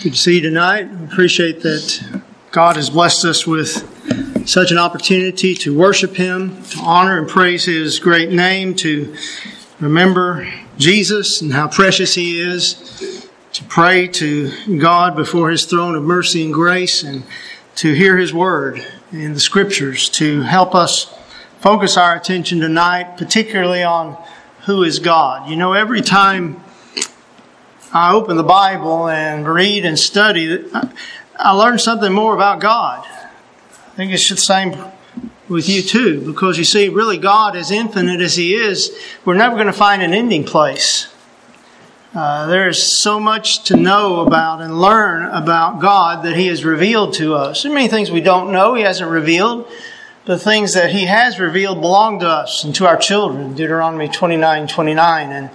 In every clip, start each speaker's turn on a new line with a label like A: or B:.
A: Good to see you tonight. I appreciate that God has blessed us with such an opportunity to worship Him, to honor and praise His great name, to remember Jesus and how precious He is, to pray to God before His throne of mercy and grace, and to hear His Word in the Scriptures to help us focus our attention tonight, particularly on who is God. You know, every time I open the Bible and read and study, I learn something more about God. I think it's the same with you too, because you see, really God, as infinite as He is, we're never going to find an ending place. There is so much to know about and learn about God that He has revealed to us. There are many things we don't know He hasn't revealed. The things that He has revealed belong to us and to our children, Deuteronomy 29:29.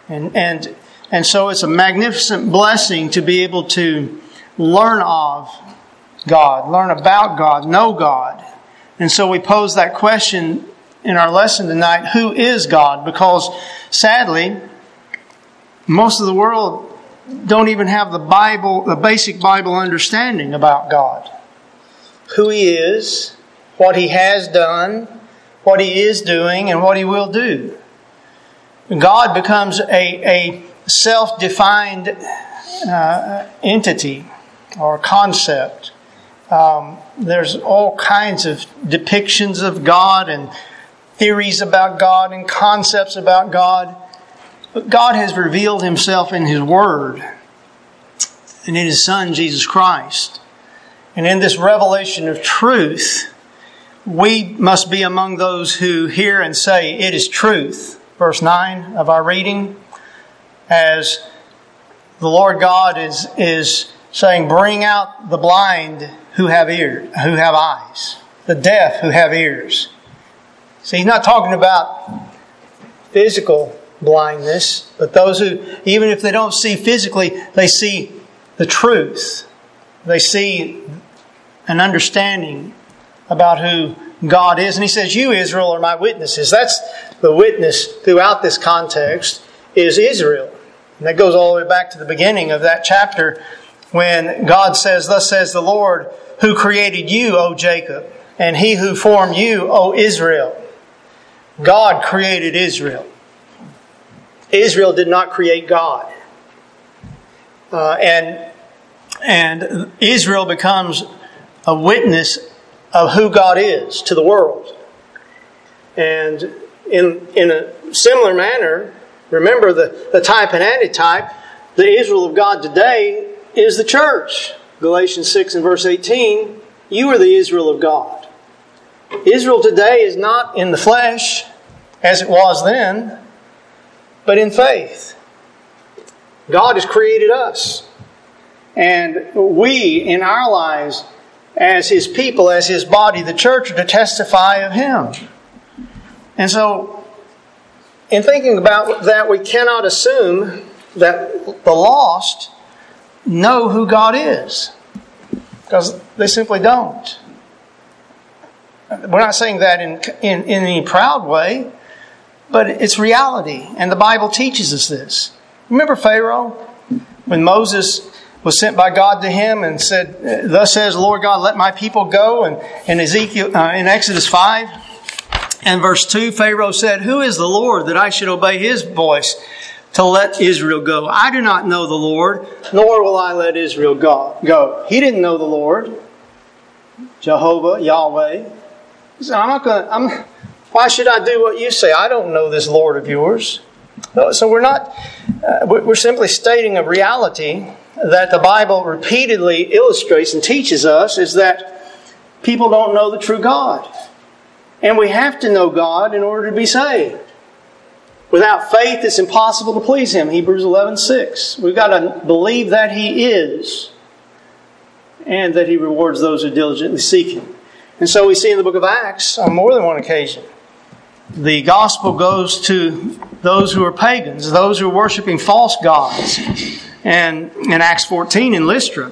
A: And so it's a magnificent blessing to be able to learn of God, learn about God, know God. And so we pose that question in our lesson tonight, who is God? Because sadly, most of the world don't even have the basic Bible understanding about God. Who He is, what He has done, what He is doing, and what He will do. God becomes a self-defined entity or concept. There's all kinds of depictions of God and theories about God and concepts about God. But God has revealed Himself in His Word and in His Son, Jesus Christ. And in this revelation of truth, we must be among those who hear and say, "It is truth." Verse 9 of our reading, as the Lord God is saying, "Bring out the blind who have eyes, the deaf who have ears." See, He's not talking about physical blindness, but those who, even if they don't see physically, they see the truth. They see an understanding about who God is. And He says, "You, Israel, are my witnesses." That's the witness throughout this context, is Israel. And that goes all the way back to the beginning of that chapter when God says, "Thus says the Lord, who created you, O Jacob, and He who formed you, O Israel." God created Israel. Israel did not create God. And Israel becomes a witness of who God is to the world. And in a similar manner, remember the type and antitype, the Israel of God today is the church. Galatians 6 and verse 18, "You are the Israel of God." Israel today is not in the flesh, as it was then, but in faith. God has created us. And we, in our lives, as His people, as His body, the church, are to testify of Him. And so, in thinking about that, we cannot assume that the lost know who God is, because they simply don't. We're not saying that in any proud way, but it's reality, and the Bible teaches us this. Remember Pharaoh, when Moses was sent by God to him and said, "Thus says the Lord God, let my people go." And in Exodus 5 and verse 2, Pharaoh said, "Who is the Lord that I should obey His voice to let Israel go? I do not know the Lord, nor will I let Israel go." He didn't know the Lord, Jehovah, Yahweh. He said, "Why should I do what you say? I don't know this Lord of yours." So we're simply stating a reality that the Bible repeatedly illustrates and teaches us, is that people don't know the true God. And we have to know God in order to be saved. Without faith, it's impossible to please Him. Hebrews 11:6. We've got to believe that He is, and that He rewards those who diligently seek Him. And so we see in the book of Acts, on more than one occasion, the gospel goes to those who are pagans, those who are worshiping false gods. And in Acts 14 in Lystra,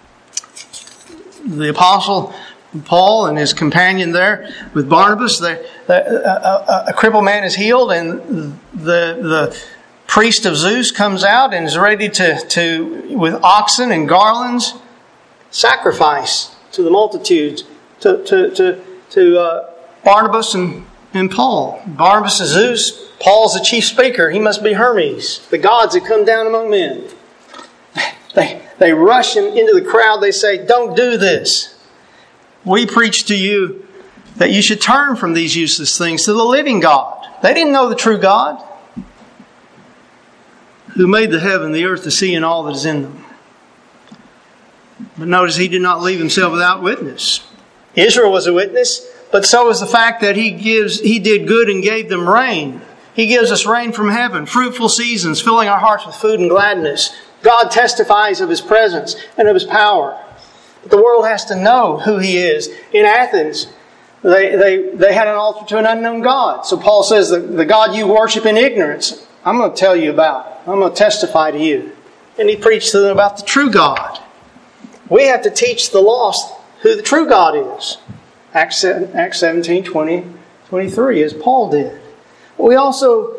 A: the apostle Paul and his companion there with Barnabas, a crippled man is healed, and the priest of Zeus comes out and is ready to with oxen and garlands, sacrifice to the multitudes, to Barnabas and Paul. Barnabas is Zeus. Paul's the chief speaker. He must be Hermes, the gods that come down among men. They rush him into the crowd. They say, "Don't do this. We preach to you that you should turn from these useless things to the living God." They didn't know the true God, who made the heaven, the earth, the sea, and all that is in them. But notice He did not leave Himself without witness. Israel was a witness, but so is the fact that He did good and gave them rain. He gives us rain from heaven, fruitful seasons, filling our hearts with food and gladness. God testifies of His presence and of His power. But the world has to know who He is. In Athens, they had an altar to an unknown God. So Paul says, the God you worship in ignorance, I'm going to tell you about. I'm going to testify to you. And he preached to them about the true God. We have to teach the lost who the true God is. Acts 17, 20, 23, as Paul did. We also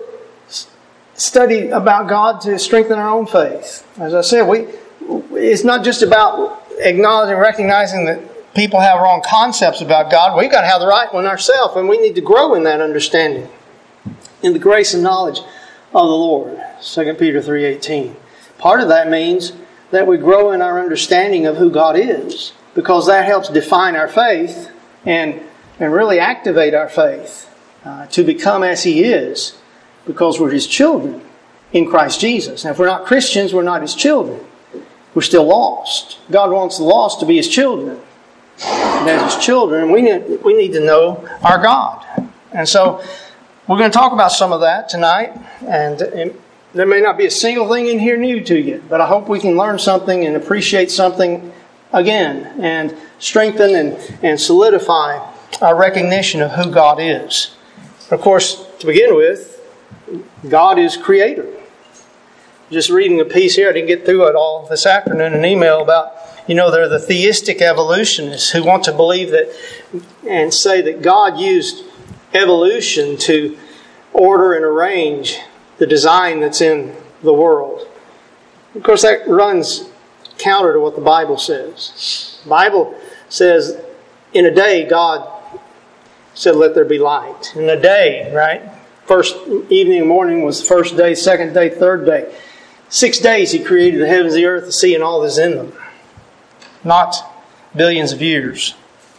A: study about God to strengthen our own faith. As I said, it's not just about acknowledging, recognizing that people have wrong concepts about God. We've got to have the right one ourselves, and we need to grow in that understanding, in the grace and knowledge of the Lord. 2 Peter 3:18. Part of that means that we grow in our understanding of who God is, because that helps define our faith and really activate our faith to become as He is, because we're His children in Christ Jesus. Now, if we're not Christians, we're not His children. We're still lost. God wants the lost to be His children. And as His children, we need to know our God. And so, we're going to talk about some of that tonight. And there may not be a single thing in here new to you, but I hope we can learn something and appreciate something again, and strengthen and solidify our recognition of who God is. Of course, to begin with, God is Creator. Just reading a piece here, I didn't get through it all this afternoon, an email about, they're the theistic evolutionists who want to believe that and say that God used evolution to order and arrange the design that's in the world. Of course, that runs counter to what the Bible says. The Bible says, in a day, God said, "Let there be light." In a day, right? First evening and morning was the first day, second day, third day. 6 days He created the heavens, the earth, the sea, and all that's in them. Not billions of years.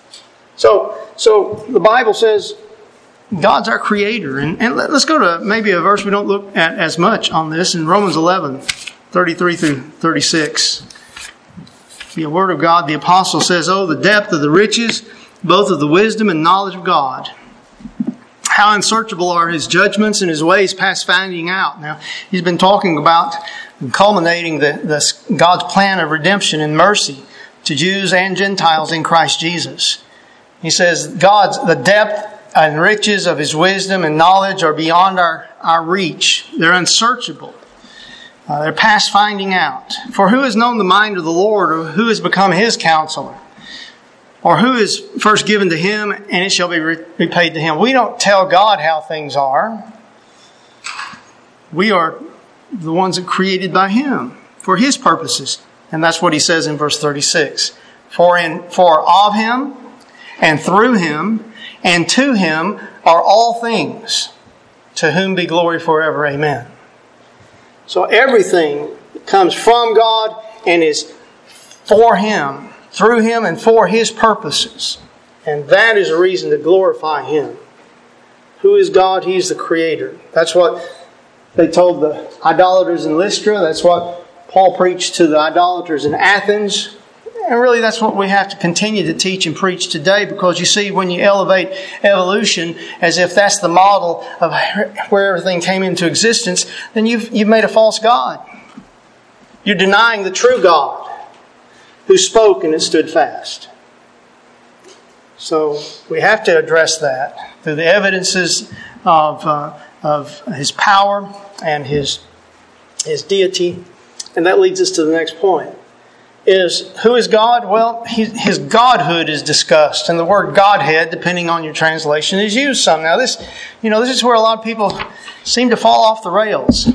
A: So the Bible says God's our Creator. And let's go to maybe a verse we don't look at as much on this, in Romans 11, 33 through 36. The Word of God, the Apostle says, "Oh, the depth of the riches, both of the wisdom and knowledge of God. How unsearchable are His judgments and His ways past finding out." Now, he's been talking about culminating God's plan of redemption and mercy to Jews and Gentiles in Christ Jesus. He says, the depth and riches of His wisdom and knowledge are beyond our reach. They're unsearchable. They're past finding out. For who has known the mind of the Lord, or who has become His counselor? Or who is first given to Him, and it shall be repaid to Him? We don't tell God how things are. We are the ones that are created by Him for His purposes. And that's what He says in verse 36. For of Him, and through Him, and to Him are all things, to whom be glory forever. Amen. So everything comes from God and is for Him, through Him, and for His purposes. And that is a reason to glorify Him. Who is God? He's the Creator. That's what they told the idolaters in Lystra. That's what Paul preached to the idolaters in Athens. And really that's what we have to continue to teach and preach today, because you see, when you elevate evolution as if that's the model of where everything came into existence, then you've made a false God. You're denying the true God who spoke and it stood fast. So we have to address that through the evidences of His power and His deity. And that leads us to the next point. Who is God? Well, His Godhood is discussed, and the word Godhead, depending on your translation, is used some. Now, this is where a lot of people seem to fall off the rails.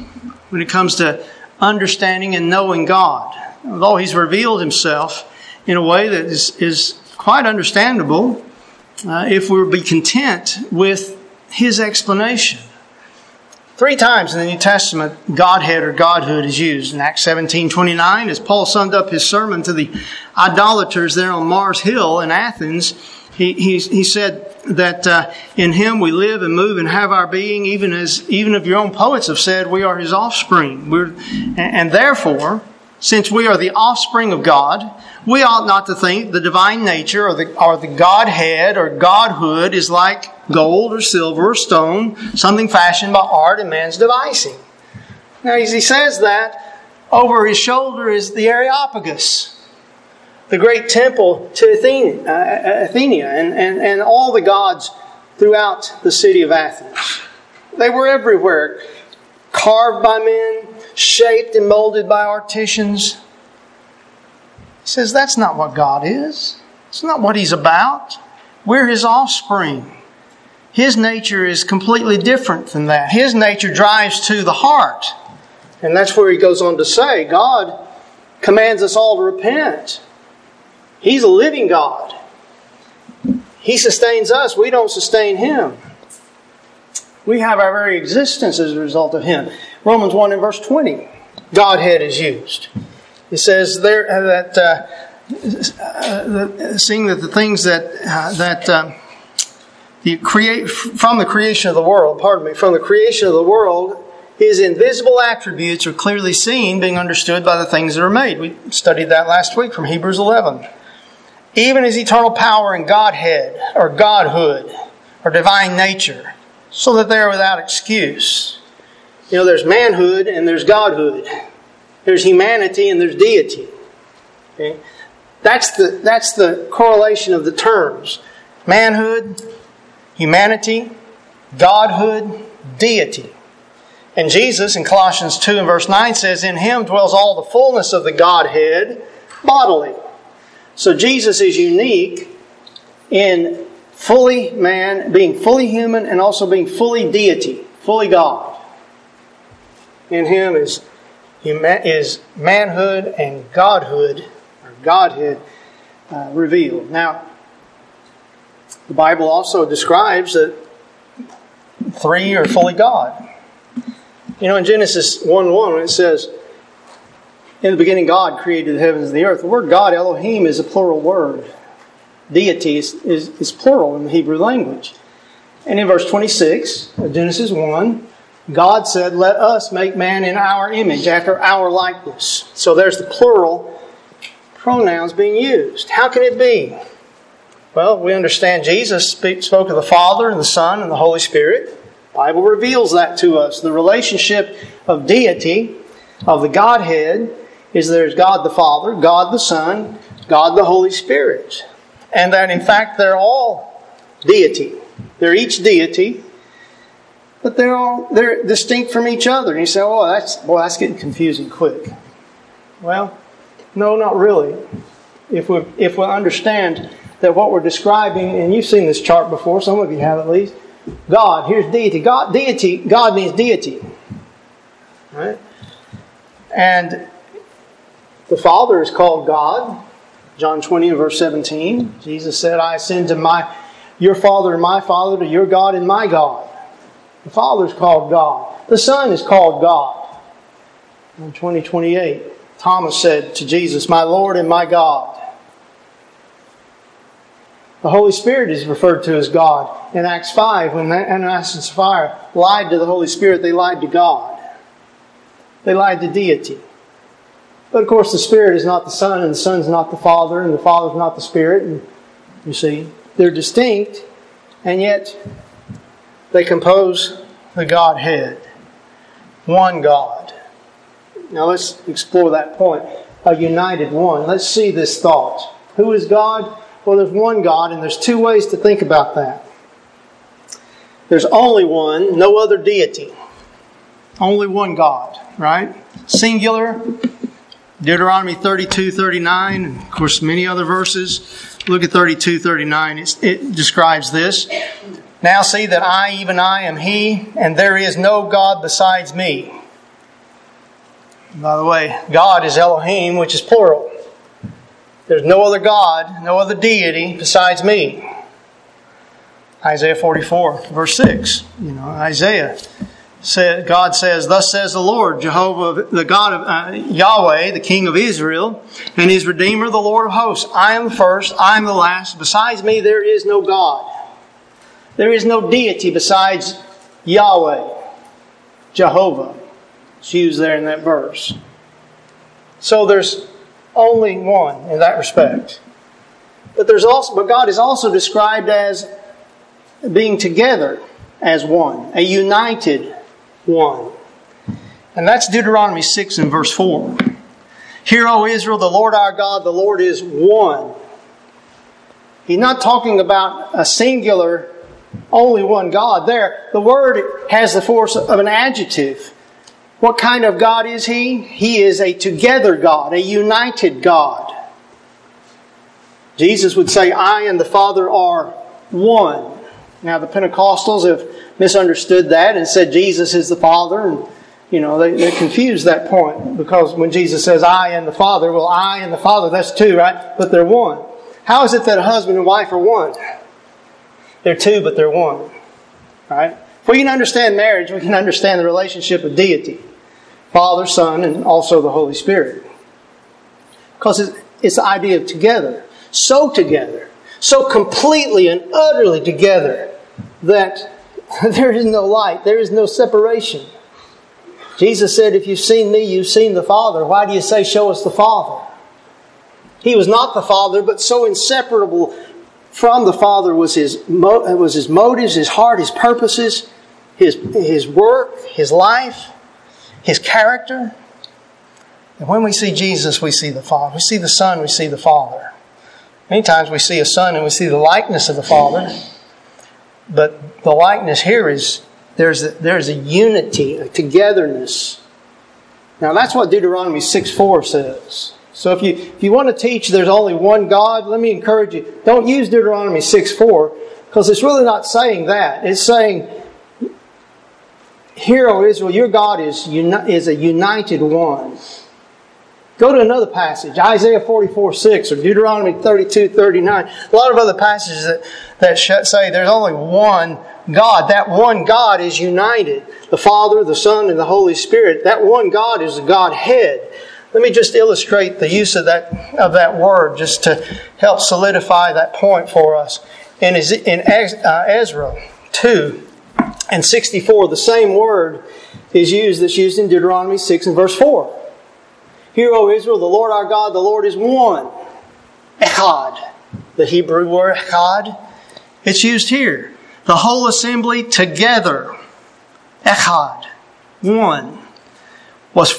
A: when it comes to understanding and knowing God. Although He's revealed Himself in a way that is quite understandable if we would be content with His explanation. 3 times in the New Testament, Godhead or Godhood is used. In Acts 17:29, as Paul summed up his sermon to the idolaters there on Mars Hill in Athens, he said that in Him we live and move and have our being, even if your own poets have said we are His offspring. And therefore, since we are the offspring of God, we ought not to think the divine nature or the Godhead or Godhood is like gold or silver or stone, something fashioned by art and man's devising. Now, as he says that, over his shoulder is the Areopagus, the great temple to Athenia and all the gods throughout the city of Athens. They were everywhere, carved by men, shaped and molded by artisans. He says that's not what God is. It's not what He's about. We're His offspring. His nature is completely different than that. His nature drives to the heart. And that's where he goes on to say, God commands us all to repent. He's a living God. He sustains us. We don't sustain Him. We have our very existence as a result of Him. Romans 1 and verse 20, Godhead is used. It says there that seeing that the things from the creation of the world, His invisible attributes are clearly seen, being understood by the things that are made. We studied that last week from Hebrews 11. Even His eternal power and Godhead, or Godhood, or divine nature, so that they are without excuse. There's manhood and there's Godhood. There's humanity and there's deity. Okay? That's the correlation of the terms. Manhood, humanity, Godhood, deity. And Jesus in Colossians 2 and verse 9 says, in Him dwells all the fullness of the Godhead bodily. So Jesus is unique in fully man, being fully human, and also being fully deity, fully God. In Him is manhood and Godhood, or Godhead, revealed. Now, the Bible also describes that 3 are fully God. In Genesis 1:1, when it says, in the beginning God created the heavens and the earth, the word God, Elohim, is a plural word. Deity is plural in the Hebrew language. And in verse 26 of Genesis 1, God said, let us make man in our image, after our likeness. So there's the plural pronouns being used. How can it be? Well, we understand Jesus spoke of the Father and the Son and the Holy Spirit. The Bible reveals that to us. The relationship of deity, of the Godhead, is there's God the Father, God the Son, God the Holy Spirit. And that in fact they're all deity. They're each deity, but they're distinct from each other. And you say, that's getting confusing quick. Well, no, not really. If we understand that what we're describing, and you've seen this chart before, some of you have at least, God, here's deity. God means deity. Right? And the Father is called God. John 20 and verse 17. Jesus said, I ascend to your Father and my Father, to your God and my God. The Father is called God. The Son is called God. In 20:28, Thomas said to Jesus, my Lord and my God. The Holy Spirit is referred to as God. In Acts 5, when Ananias and Sapphira lied to the Holy Spirit, they lied to God. They lied to deity. But of course the Spirit is not the Son, and the Son is not the Father, and the Father is not the Spirit. And you see, they're distinct, and yet they compose the Godhead. One God. Now let's explore that point. A united one. Let's see this thought. Who is God? Well, there's one God, and there's 2 ways to think about that. There's only one, no other deity. Only one God, right? Singular. Deuteronomy 32:39, and of course many other verses. Look at 32:39. It describes this. Now see that I, even I, am He, and there is no God besides me. By the way, God is Elohim, which is plural. There's no other God, no other deity besides me. Isaiah 44, verse 6. Isaiah said, God says, "Thus says the Lord, Jehovah, the God of Yahweh, the King of Israel, and His Redeemer, the Lord of hosts. I am the first, I am the last. Besides me, there is no God. There is no deity besides Yahweh, Jehovah." It's used there in that verse. So there's only one in that respect. But God is also described as being together as one, a united one. And that's Deuteronomy 6 and verse 4. "Hear, O Israel, the Lord our God, the Lord is one." He's not talking about a singular, only one God there. The word has the force of an adjective. What kind of God is He? He is a together God, a united God. Jesus would say, "I and the Father are one." Now the Pentecostals have misunderstood that and said Jesus is the Father, and they confuse that point, because when Jesus says "I and the Father," well, I and the Father, that's two, right? But they're one. How is it that a husband and wife are one? They're two, but they're one. Right? If we can understand marriage, we can understand the relationship of deity. Father, Son, and also the Holy Spirit. Because it's the idea of together. So completely and utterly together that there is no light, there is no separation. Jesus said, "If you've seen me, you've seen the Father. Why do you say, 'Show us the Father'?" He was not the Father, but so inseparable from the Father was his motives, his heart, his purposes, his work, his life, His character. And when we see Jesus, we see the Father. We see the Son, we see the Father. Many times we see a Son and we see the likeness of the Father. But the likeness here is there's a unity, a togetherness. Now that's what Deuteronomy 6:4 says. So if you want to teach there's only one God, let me encourage you, don't use Deuteronomy 6:4, because it's really not saying that. It's saying, "Hear, O Israel, your God is a united one." Go to another passage, Isaiah 44:6 or Deuteronomy 32:39. A lot of other passages that say there's only one God. That one God is united. The Father, the Son, and the Holy Spirit. That one God is the Godhead. Let me just illustrate the use of that word just to help solidify that point for us. In Ezra 2 and 64, the same word is used that's used in Deuteronomy 6 and verse 4. "Hear, O Israel, the Lord our God, the Lord is one." Echad. The Hebrew word echad. It's used here. The whole assembly together. Echad. One. Was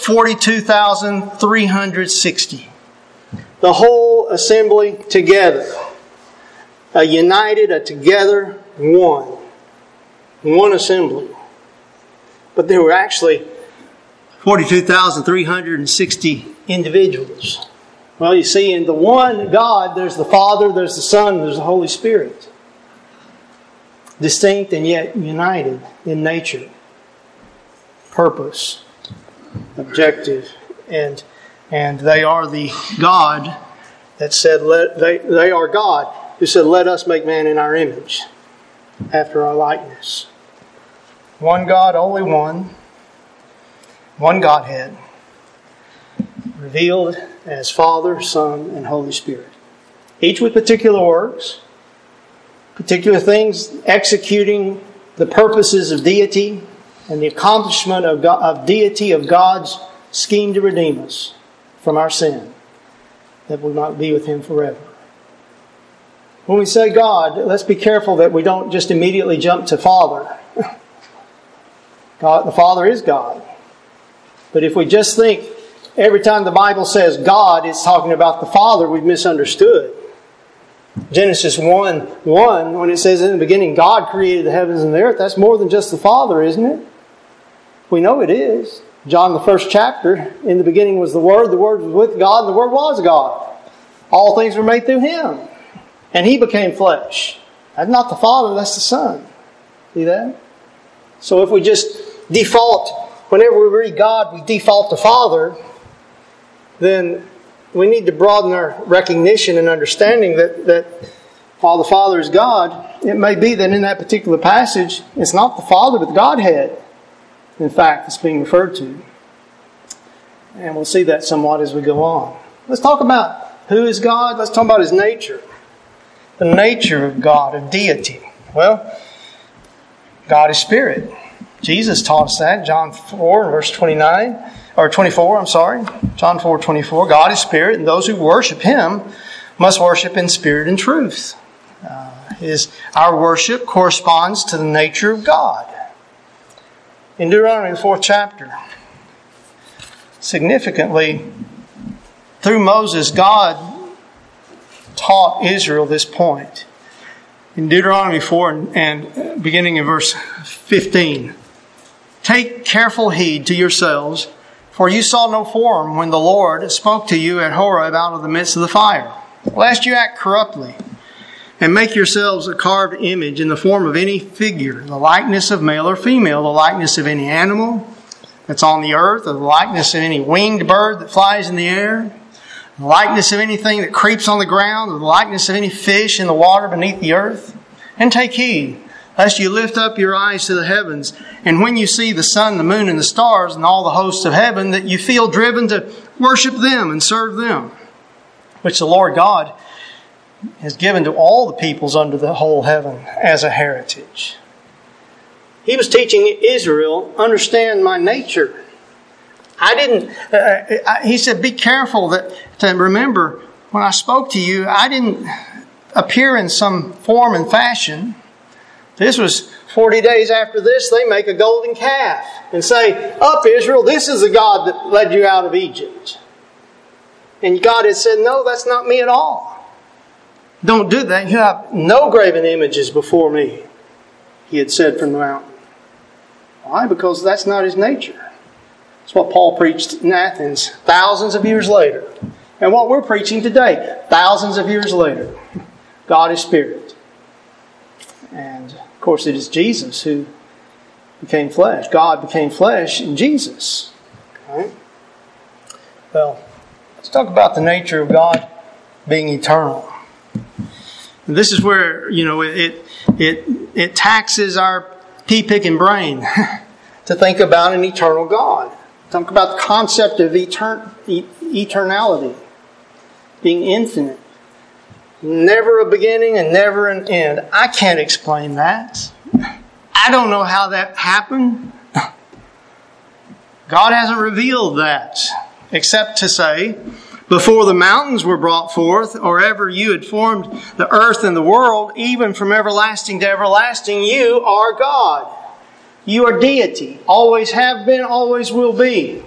A: 42,360. The whole assembly together. A united, a together, one. One assembly. But there were actually 42,360 individuals. Well, you see, in the one God, there's the Father, there's the Son, there's the Holy Spirit. Distinct and yet united in nature, purpose, objective, and they are the God that said, they are God who said, "Let us make man in our image, after our likeness." One God, only one. One Godhead, revealed as Father, Son, and Holy Spirit. Each with particular works, particular things, executing the purposes of deity and the accomplishment of deity of God's scheme to redeem us from our sin, that we might be with Him forever. When we say God, let's be careful that we don't just immediately jump to Father. God, the Father is God. But if we just think every time the Bible says God, it's talking about the Father, we've misunderstood. Genesis 1:1, when it says in the beginning God created the heavens and the earth, that's more than just the Father, isn't it? We know it is. John, the first chapter, in the beginning was the Word was with God, and the Word was God. All things were made through Him, and He became flesh. That's not the Father, that's the Son. See that? So if we just default whenever we read God, we default to Father, then we need to broaden our recognition and understanding that while the Father is God, it may be that in that particular passage, it's not the Father, but the Godhead, in fact, that's being referred to. And we'll see that somewhat as we go on. Let's talk about who is God. Let's talk about His nature. The nature of God, of deity. Well, God is Spirit. Jesus taught us that. John 4, verse 29. Or 24, I'm sorry. John 4:24. God is Spirit, and those who worship Him must worship in spirit and truth. Our worship corresponds to the nature of God. In Deuteronomy, the 4th chapter, significantly, through Moses, God taught Israel this point. In Deuteronomy 4 and beginning in verse 15, take careful heed to yourselves, for you saw no form when the Lord spoke to you at Horeb out of the midst of the fire. Lest you act corruptly, and make yourselves a carved image in the form of any figure, the likeness of male or female, the likeness of any animal that's on the earth, or the likeness of any winged bird that flies in the air, the likeness of anything that creeps on the ground, or the likeness of any fish in the water beneath the earth. And take heed, lest you lift up your eyes to the heavens, and when you see the sun, the moon, and the stars, and all the hosts of heaven, that you feel driven to worship them and serve them, which the Lord God has given to all the peoples under the whole heaven as a heritage. He was teaching Israel, understand my nature. He said, be careful to remember, when I spoke to you, I didn't appear in some form and fashion. This was 40 days after this, they make a golden calf and say, up Israel, this is the God that led you out of Egypt. And God had said, no, that's not me at all. Don't do that. You have no graven images before me, He had said from the mountain. Why? Because that's not His nature. It's what Paul preached in Athens thousands of years later. And what we're preaching today, thousands of years later. God is Spirit. And, of course, it is Jesus who became flesh. God became flesh in Jesus. Right? Well, let's talk about the nature of God being eternal. And this is where, it taxes our pea-picking brain to think about an eternal God. Talk about the concept of eternality, being infinite. Never a beginning and never an end. I can't explain that. I don't know how that happened. God hasn't revealed that, except to say, before the mountains were brought forth, or ever you had formed the earth and the world, even from everlasting to everlasting, you are God. You are deity. Always have been, always will be.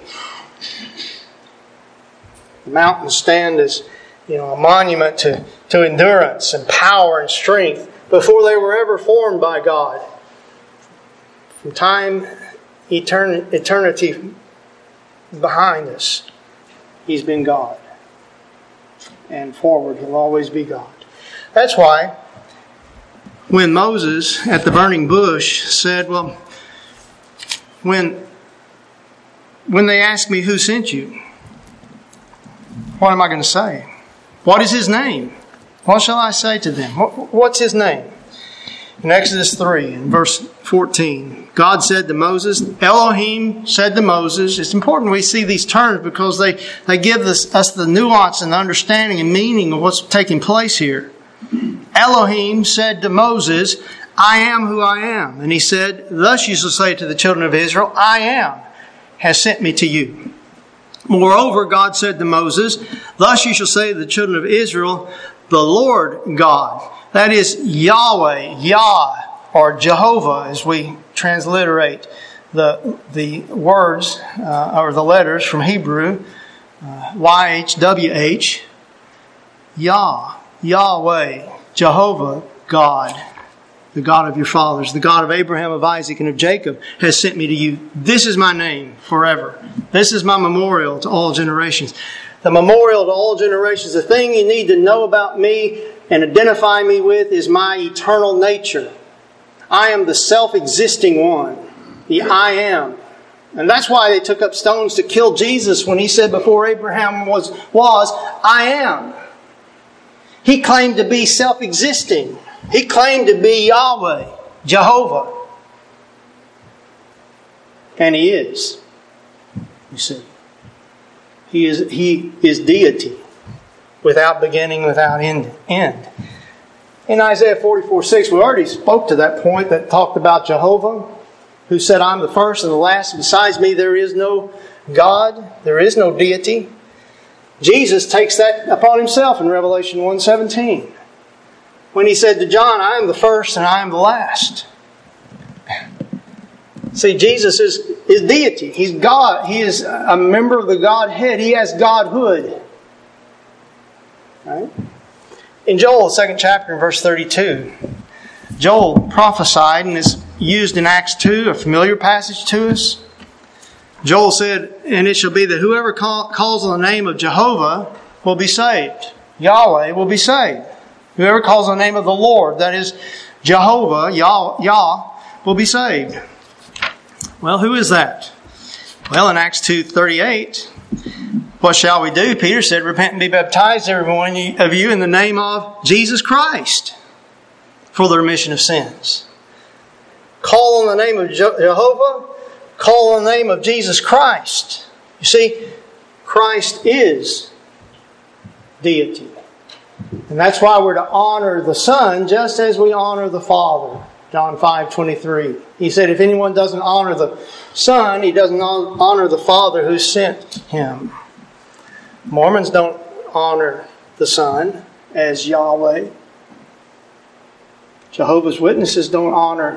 A: The mountains stand as a monument to endurance and power and strength before they were ever formed by God. From time, eternity behind us, He's been God. And forward, He'll always be God. That's why when Moses at the burning bush said, well, when they ask me who sent you, what am I going to say? What is His name? What shall I say to them? What's His name? In Exodus 3, in verse 14, God said to Moses, Elohim said to Moses. It's important we see these terms because they give us the nuance and the understanding and meaning of what's taking place here. Elohim said to Moses, I am who I am. And He said, thus you shall say to the children of Israel, I am, has sent me to you. Moreover, God said to Moses, thus you shall say to the children of Israel, the Lord God. That is Yahweh, Yah, or Jehovah, as we transliterate the words or the letters from Hebrew, YHWH, Yah, Yahweh, Jehovah, God, the God of your fathers, the God of Abraham, of Isaac, and of Jacob, has sent me to you. This is my name forever. This is my memorial to all generations. The memorial to all generations, the thing you need to know about me and identify me with is my eternal nature. I am the self-existing one, the I am. And that's why they took up stones to kill Jesus when he said before Abraham was I am. He claimed to be self-existing. He claimed to be Yahweh, Jehovah. And he is. You see. He is deity. Without beginning, without end. In Isaiah 44:6, we already spoke to that point that talked about Jehovah, who said, I'm the first and the last. Besides me, there is no God. There is no deity. Jesus takes that upon himself in Revelation 1:17. When he said to John, I am the first and I am the last. See, Jesus is deity. He's God. He is a member of the Godhead. He has Godhood. Right? In Joel, 2nd chapter, verse 32, Joel prophesied, and is used in Acts 2, a familiar passage to us. Joel said, and it shall be that whoever calls on the name of Jehovah will be saved. Yahweh will be saved. Whoever calls on the name of the Lord, that is Jehovah, Yah, will be saved. Well, who is that? Well, in Acts 2:38, what shall we do? Peter said, repent and be baptized, every one of you, in the name of Jesus Christ for the remission of sins. Call on the name of Jehovah. Call on the name of Jesus Christ. You see, Christ is deity. And that's why we're to honor the Son just as we honor the Father. John 5:23. He said, if anyone doesn't honor the Son, he doesn't honor the Father who sent him. Mormons don't honor the Son as Yahweh. Jehovah's Witnesses don't honor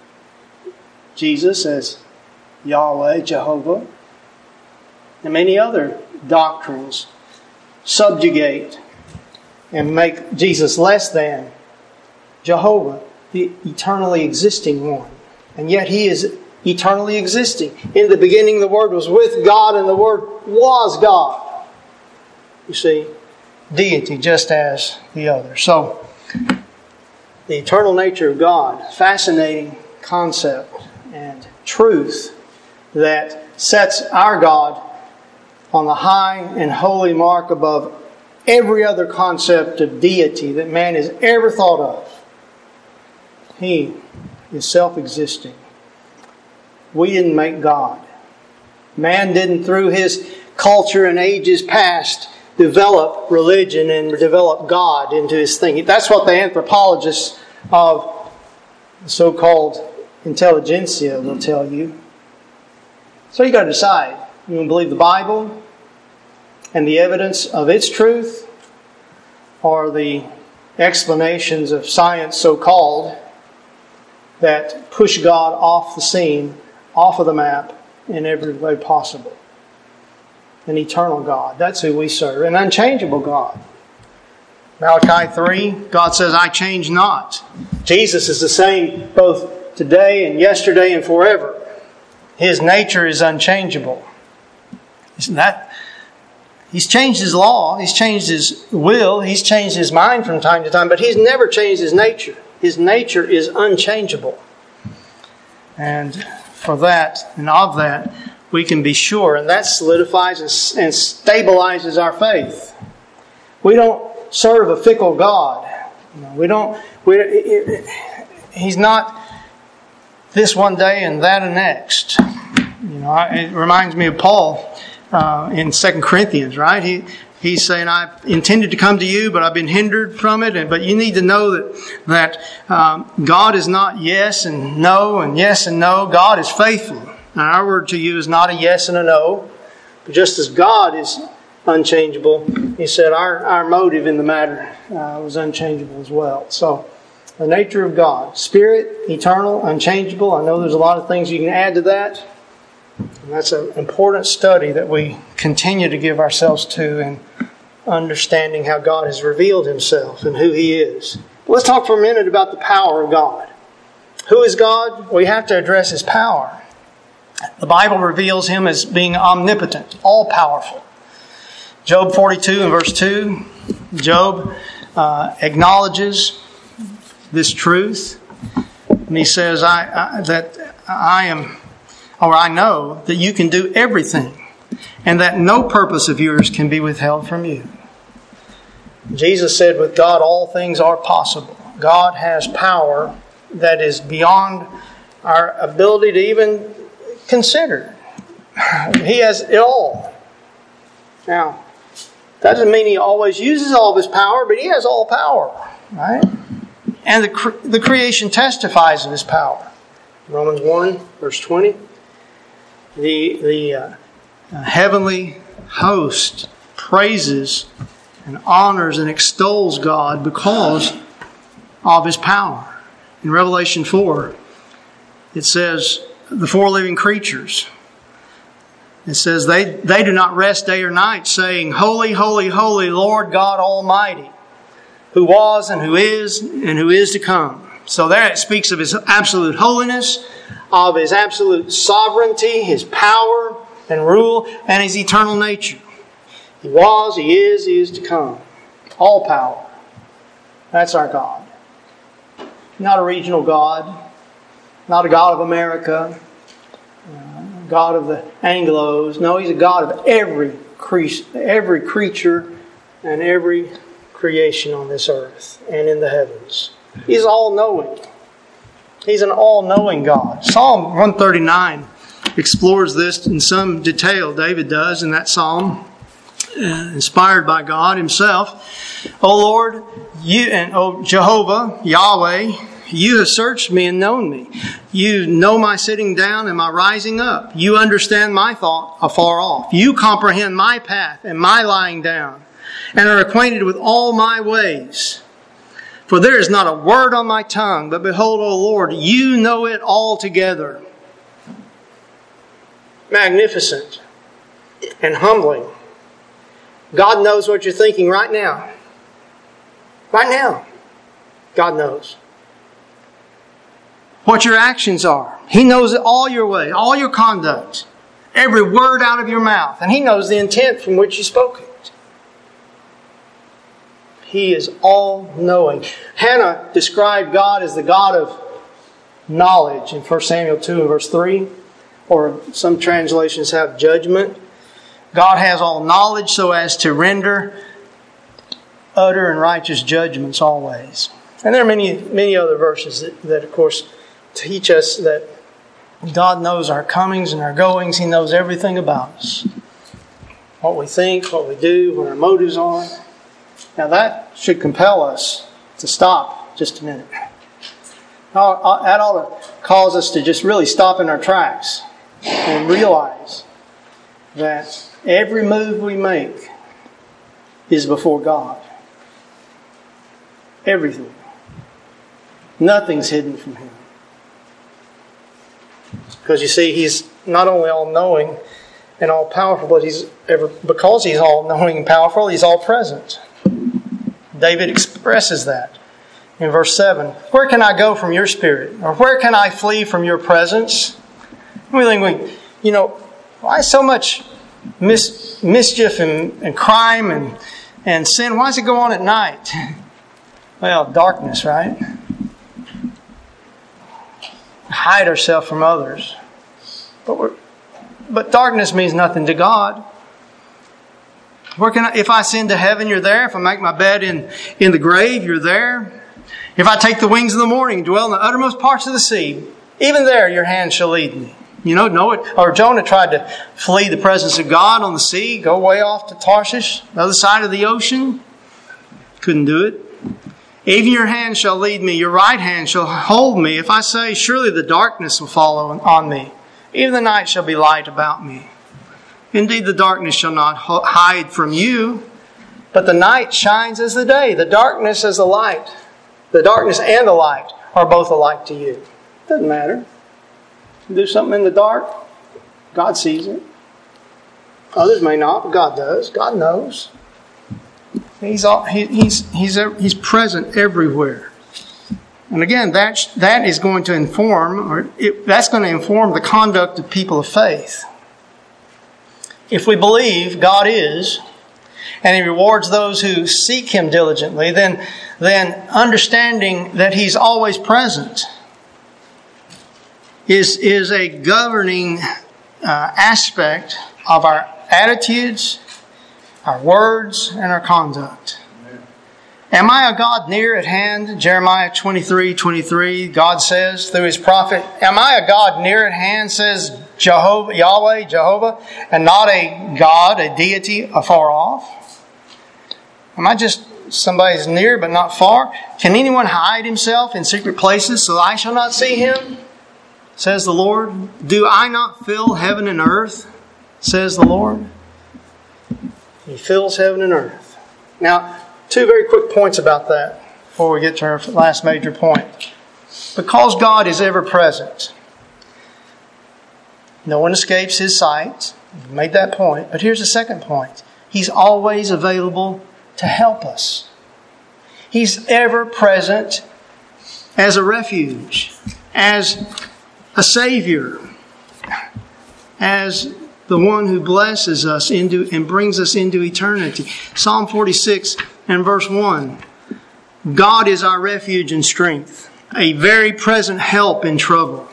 A: Jesus as Yahweh, Jehovah. And many other doctrines subjugate and make Jesus less than Jehovah, the eternally existing one. And yet He is eternally existing. In the beginning the Word was with God, and the Word was God. You see, deity just as the other. So, the eternal nature of God, fascinating concept and truth that sets our God on the high and holy mark above every other concept of deity that man has ever thought of. He is self-existing. We didn't make God. Man didn't, through his culture and ages past, develop religion and develop God into his thing. That's what the anthropologists of the so-called intelligentsia will tell you. So you've got to decide. You want to believe the Bible and the evidence of its truth, or the explanations of science, so-called, that push God off the scene, off of the map in every way possible. An eternal God. That's who we serve. An unchangeable God. Malachi 3, God says, I change not. Jesus is the same both today and yesterday and forever. His nature is unchangeable. Isn't that? He's changed His law. He's changed His will. He's changed His mind from time to time. But He's never changed His nature. His nature is unchangeable. And for that and of that, we can be sure. And that solidifies and stabilizes our faith. We don't serve a fickle God. He's not this one day and that and next. It reminds me of Paul in 2 Corinthians, right? He's saying, I intended to come to you, but I've been hindered from it. But you need to know that God is not yes and no and yes and no. God is faithful. Now, our word to you is not a yes and a no. But just as God is unchangeable, He said our motive in the matter was unchangeable as well. So, the nature of God, Spirit, eternal, unchangeable. I know there's a lot of things you can add to that. And that's an important study that we continue to give ourselves to in understanding how God has revealed Himself and who He is. But let's talk for a minute about the power of God. Who is God? We have to address His power. The Bible reveals Him as being omnipotent, all-powerful. Job 42 and verse 2, Job acknowledges this truth. And he says, I or I know that you can do everything, and that no purpose of yours can be withheld from you. Jesus said, with God all things are possible. God has power that is beyond our ability to even consider. He has it all. Now, that doesn't mean He always uses all of His power, but He has all power, right? And the creation testifies of His power. Romans 1, verse 20. The heavenly host praises and honors and extols God because of His power. In Revelation 4, it says, the four living creatures, it says, they do not rest day or night, saying, Holy, holy, holy, Lord God Almighty, who was and who is to come. So there it speaks of His absolute holiness, of His absolute sovereignty, His power and rule, and His eternal nature. He was, He is to come. All power. That's our God. Not a regional God. Not a God of America. God of the Anglos. No, He's a God of every creature and every creation on this earth and in the heavens. He's all-knowing. He's an all-knowing God. Psalm 139 explores this in some detail. David does in that psalm, inspired by God Himself. O Lord, O Jehovah, Yahweh, You have searched me and known me. You know my sitting down and my rising up. You understand my thought afar off. You comprehend my path and my lying down, and are acquainted with all my ways. For there is not a word on my tongue, but behold, O Lord, You know it altogether. Magnificent and humbling. God knows what you're thinking right now. Right now. God knows what your actions are. He knows all your ways, all your conduct, every word out of your mouth. And He knows the intent from which you spoke it. He is all-knowing. Hannah described God as the God of knowledge in 1 Samuel 2 and verse 3. Or some translations have judgment. God has all knowledge so as to render utter and righteous judgments always. And there are many other verses that of course, teach us that God knows our comings and our goings. He knows everything about us. What we think, what we do, what our motives are. Now that should compel us to stop just a minute. That ought to cause us to just really stop in our tracks and realize that every move we make is before God. Everything. Nothing's hidden from Him. Because you see, He's not only all-knowing and all-powerful, but because He's all-knowing and powerful, He's all-present. David expresses that in verse 7. Where can I go from Your Spirit? Or where can I flee from Your presence? We think, why so much mischief and crime and sin? Why does it go on at night? Well, darkness, right? Hide ourselves from others. But darkness means nothing to God. If I ascend to heaven, You're there. If I make my bed in the grave, You're there. If I take the wings of the morning and dwell in the uttermost parts of the sea, even there Your hand shall lead me. Jonah tried to flee the presence of God on the sea, go way off to Tarshish, the other side of the ocean. Couldn't do it. Even Your hand shall lead me, Your right hand shall hold me. If I say, surely the darkness will follow on me, even the night shall be light about me. Indeed, the darkness shall not hide from You, but the night shines as the day, the darkness as the light. The darkness and the light are both alike to You. Doesn't matter. You do something in the dark, God sees it. Others may not, but God does. God knows. He's present everywhere. And again, that is going to inform, that's going to inform the conduct of people of faith. If we believe God is, and He rewards those who seek Him diligently, then understanding that He's always present is a governing aspect of our attitudes, our words, and our conduct. Am I a God near at hand? Jeremiah 23:23, God says through His prophet, am I a God near at hand, says Jehovah, Yahweh, Jehovah, and not a God, a deity afar off? Am I just somebody's near but not far? Can anyone hide himself in secret places so I shall not see him? Says the Lord. Do I not fill heaven and earth? Says the Lord. He fills heaven and earth. Now, two very quick points about that before we get to our last major point. Because God is ever present, no one escapes His sight. We've made that point. But here's the second point. He's always available to help us. He's ever present as a refuge, as a Savior, as the one who blesses us and brings us into eternity. Psalm 46 and verse 1. God is our refuge and strength, a very present help in trouble.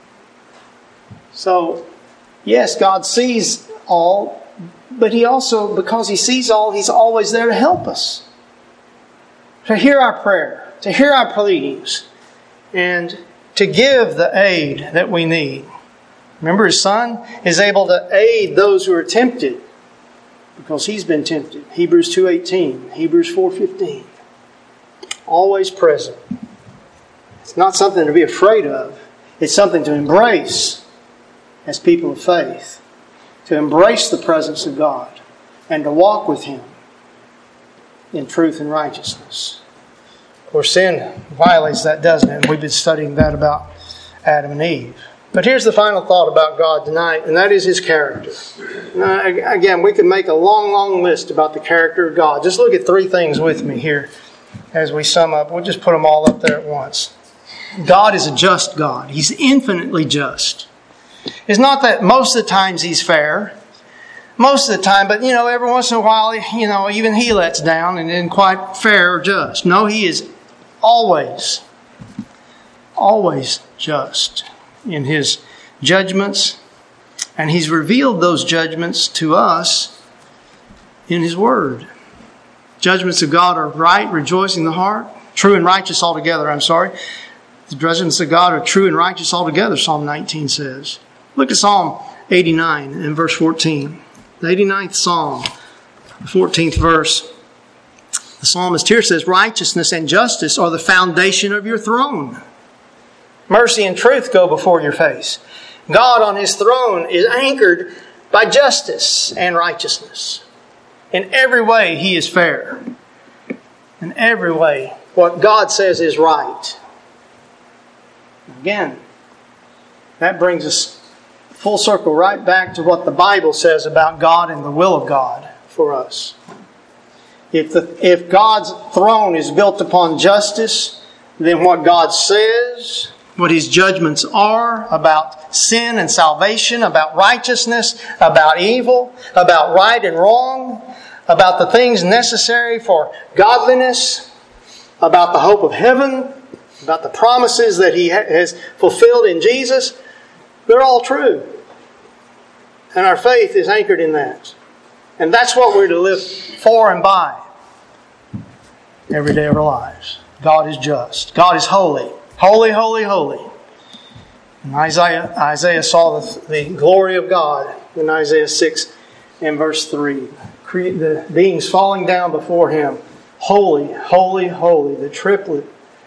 A: So, yes, God sees all, but He also, because He sees all, He's always there to help us. To hear our prayer, to hear our pleadings, and to give the aid that we need. Remember, His Son is able to aid those who are tempted because He's been tempted. Hebrews 2:18, Hebrews 4:15. Always present. It's not something to be afraid of. It's something to embrace as people of faith. To embrace the presence of God and to walk with Him in truth and righteousness. Of course, sin violates that, doesn't it? We've been studying that about Adam and Eve. But here's the final thought about God tonight, and that is His character. Now, again, we could make a long, long list about the character of God. Just look at three things with me here as we sum up. We'll just put them all up there at once. God is a just God. He's infinitely just. It's not that most of the times He's fair. Most of the time, but every once in a while, even He lets down and isn't quite fair or just. No, He is always just in His judgments, and He's revealed those judgments to us in His Word. Judgments of God are right, rejoicing the heart, true and righteous altogether, The judgments of God are true and righteous altogether, Psalm 19 says. Look at Psalm 89 and verse 14. The 89th Psalm, the 14th verse. The psalmist here says, righteousness and justice are the foundation of your throne. Mercy and truth go before your face. God on His throne is anchored by justice and righteousness. In every way, He is fair. In every way, what God says is right. Again, that brings us full circle right back to what the Bible says about God and the will of God for us. If God's throne is built upon justice, then what God says, what His judgments are about sin and salvation, about righteousness, about evil, about right and wrong, about the things necessary for godliness, about the hope of heaven, about the promises that He has fulfilled in Jesus, they're all true. And our faith is anchored in that. And that's what we're to live for and by every day of our lives. God is just. God is holy. Holy, holy, holy. And Isaiah saw the glory of God in Isaiah 6 and verse 3. The beings falling down before Him. Holy, holy, holy. The triplet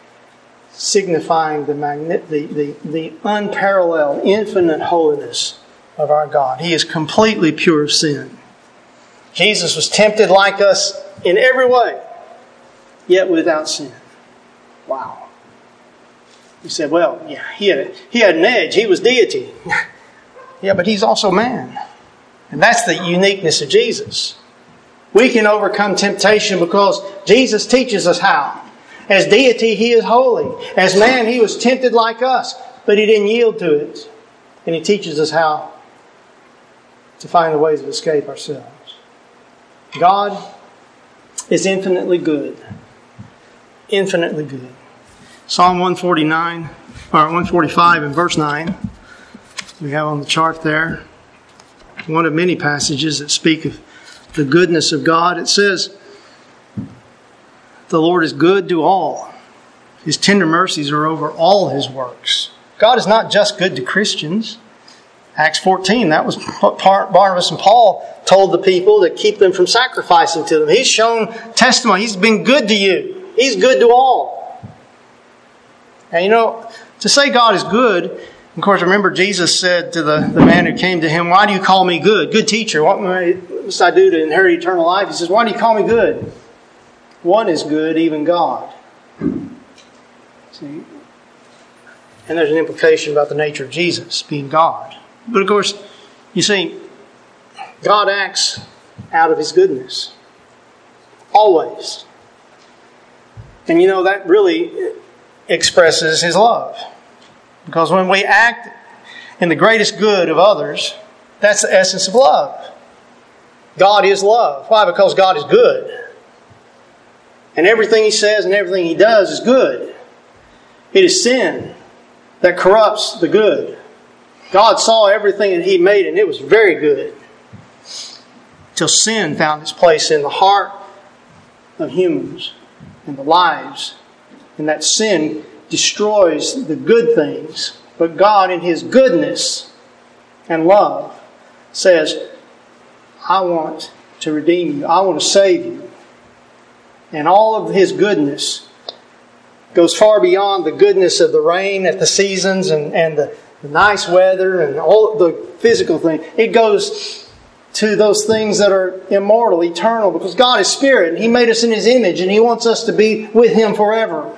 A: signifying the unparalleled, infinite holiness of our God. He is completely pure of sin. Jesus was tempted like us in every way, yet without sin. Wow. You said, well, yeah, he had an edge. He was deity. Yeah, but He's also man. And that's the uniqueness of Jesus. We can overcome temptation because Jesus teaches us how. As deity, He is holy. As man, He was tempted like us, but He didn't yield to it. And He teaches us how to find the ways of escape ourselves. God is infinitely good. Infinitely good. Psalm 145 and verse 9. we have on the chart there, one of many passages that speak of the goodness of God. It says, the Lord is good to all. His tender mercies are over all His works. God is not just good to Christians. Acts 14, that was what Barnabas and Paul told the people to keep them from sacrificing to them. He's shown testimony. He's been good to you. He's good to all. And to say God is good, of course, remember Jesus said to the man who came to Him, why do you call me good? Good teacher, what must I do to inherit eternal life? He says, why do you call me good? One is good, even God. See? And there's an implication about the nature of Jesus being God. But of course, you see, God acts out of His goodness. Always. And that really expresses His love. Because when we act in the greatest good of others, that's the essence of love. God is love. Why? Because God is good. And everything He says and everything He does is good. It is sin that corrupts the good. God saw everything that He made and it was very good. Till sin found its place in the heart of humans and the lives. And that sin destroys the good things. But God in His goodness and love says, I want to redeem you. I want to save you. And all of His goodness goes far beyond the goodness of the rain at the seasons and the nice weather and all the physical things. It goes to those things that are immortal, eternal, because God is Spirit and He made us in His image and He wants us to be with Him forever.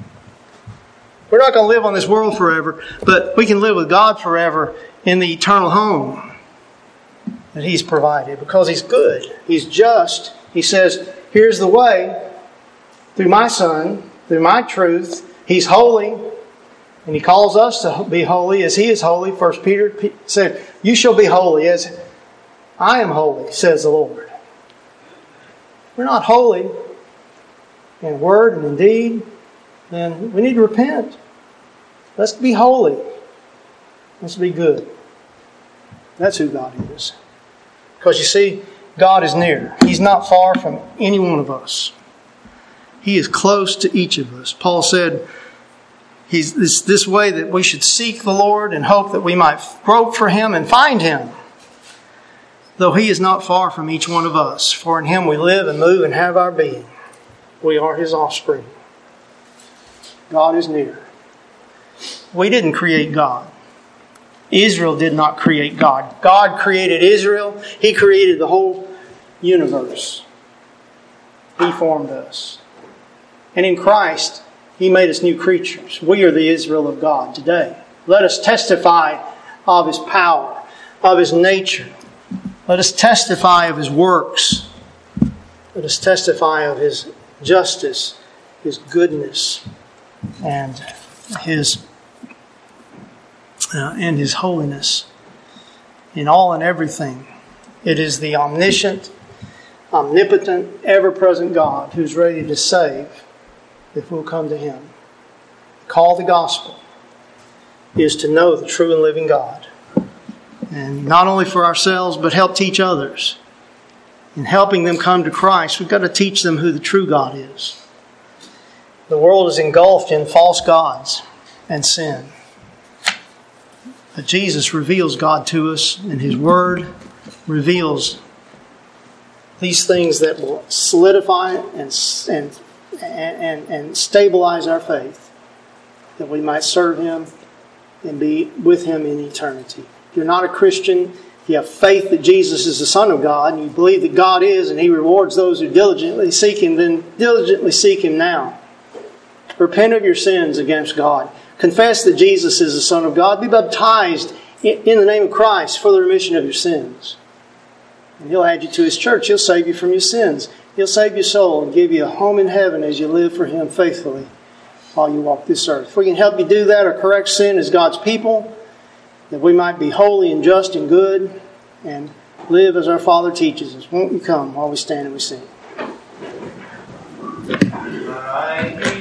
A: We're not going to live on this world forever, but we can live with God forever in the eternal home that He's provided because He's good. He's just. He says, here's the way through my Son, through my truth. He's holy. And He calls us to be holy as He is holy. 1 Peter said, you shall be holy as I am holy, says the Lord. We're not holy in word and in deed, then we need to repent. Let's be holy. Let's be good. That's who God is. Because you see, God is near. He's not far from any one of us. He is close to each of us. Paul said, He's this way that we should seek the Lord and hope that we might grope for Him and find Him. Though He is not far from each one of us. For in Him we live and move and have our being. We are His offspring. God is near. We didn't create God. Israel did not create God. God created Israel. He created the whole universe. He formed us. And in Christ, He made us new creatures. We are the Israel of God today. Let us testify of His power, of His nature. Let us testify of His works. Let us testify of His justice, His goodness, and His holiness in all and everything. It is the omniscient, omnipotent, ever-present God who's ready to save if we'll come to Him. The call of the gospel is to know the true and living God. And not only for ourselves, but help teach others. In helping them come to Christ, we've got to teach them who the true God is. The world is engulfed in false gods and sin. But Jesus reveals God to us, and His Word reveals these things that will solidify and stabilize our faith, that we might serve Him and be with Him in eternity. If you're not a Christian, if you have faith that Jesus is the Son of God, and you believe that God is and He rewards those who diligently seek Him, then diligently seek Him now. Repent of your sins against God. Confess that Jesus is the Son of God. Be baptized in the name of Christ for the remission of your sins. And He'll add you to His church. He'll save you from your sins. He'll save your soul and give you a home in heaven as you live for Him faithfully while you walk this earth. If we can help you do that or correct sin as God's people, that we might be holy and just and good and live as our Father teaches us. Won't you come while we stand and we sing?